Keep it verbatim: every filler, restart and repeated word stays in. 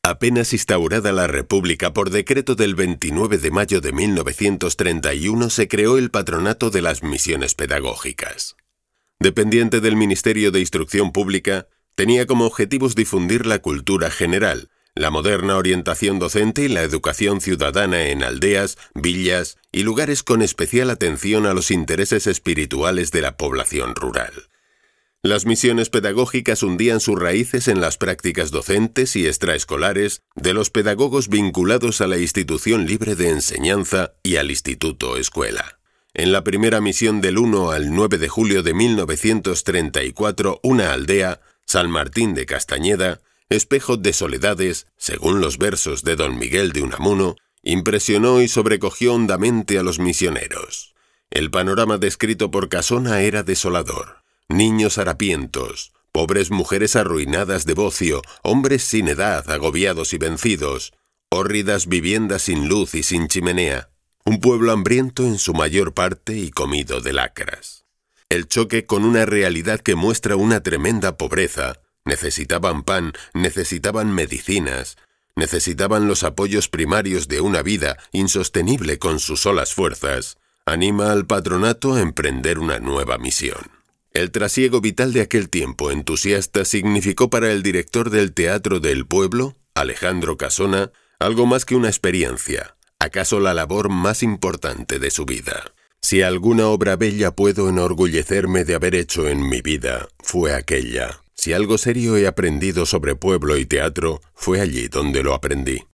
Apenas instaurada la República por decreto del veintinueve de mayo de mil novecientos treinta y uno se creó el Patronato de las Misiones Pedagógicas. Dependiente del Ministerio de Instrucción Pública, tenía como objetivos difundir la cultura general, la moderna orientación docente y la educación ciudadana en aldeas, villas y lugares con especial atención a los intereses espirituales de la población rural. Las misiones pedagógicas hundían sus raíces en las prácticas docentes y extraescolares de los pedagogos vinculados a la institución libre de enseñanza y al instituto escuela. En la primera misión del uno al nueve de julio de mil novecientos treinta y cuatro, una aldea, San Martín de Castañeda, espejo de soledades, según los versos de don Miguel de Unamuno, impresionó y sobrecogió hondamente a los misioneros. El panorama descrito por Casona era desolador. Niños harapientos, pobres mujeres arruinadas de bocio, hombres sin edad, agobiados y vencidos, hórridas viviendas sin luz y sin chimenea, un pueblo hambriento en su mayor parte y comido de lacras. El choque con una realidad que muestra una tremenda pobreza. Necesitaban pan, necesitaban medicinas, necesitaban los apoyos primarios de una vida insostenible con sus solas fuerzas. Anima al patronato a emprender una nueva misión. El trasiego vital de aquel tiempo entusiasta significó para el director del Teatro del Pueblo, Alejandro Casona, algo más que una experiencia, acaso la labor más importante de su vida. Si alguna obra bella puedo enorgullecerme de haber hecho en mi vida, fue aquella. Si algo serio he aprendido sobre pueblo y teatro, fue allí donde lo aprendí.